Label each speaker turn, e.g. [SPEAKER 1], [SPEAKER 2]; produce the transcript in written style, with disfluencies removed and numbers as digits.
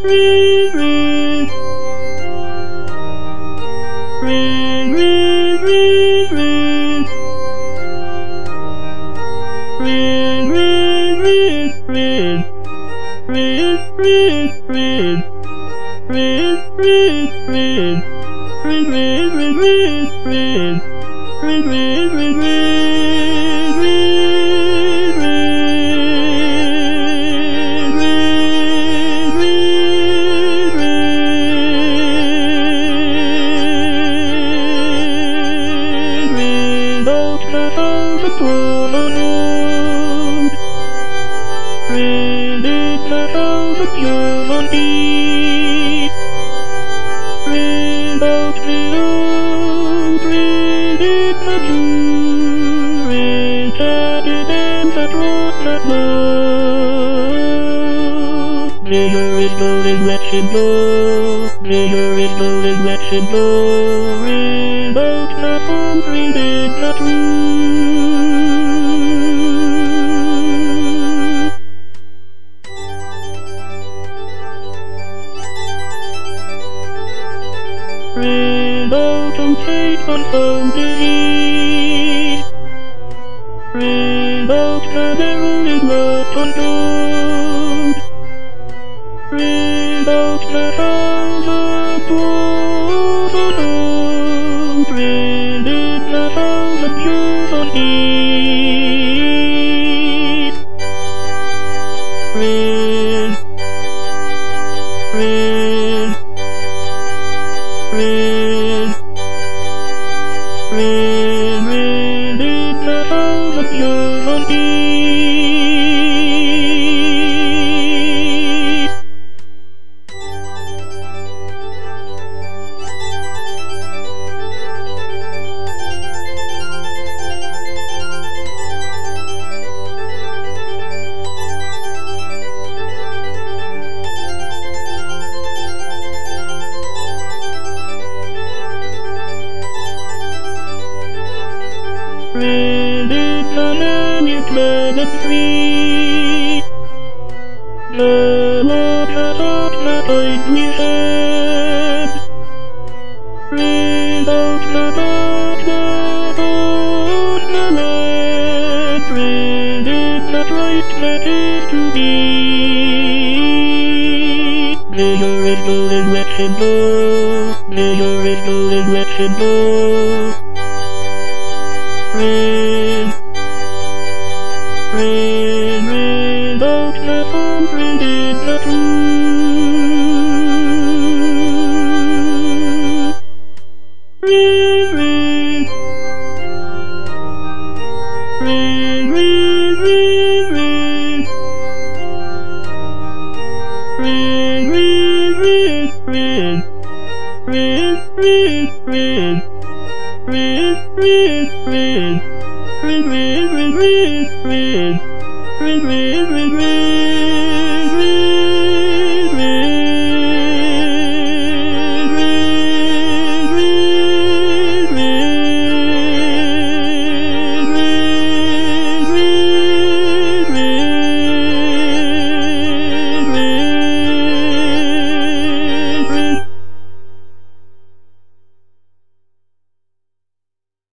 [SPEAKER 1] River is flowing, let it go. River is flowing, let it go. Without the falls, we did not rule. Without old on some disease. Without the devil is left on gold. Without the thousand walls on old, within the thousand years on east. Within the thousand years on east. Within the land you glad and free. The Lord has out the fight we had. Without the darkness on the land, within the Christ that is to be. River is flowing, let him go. River is flowing, let him go. Without the falls, we did not rule. Red.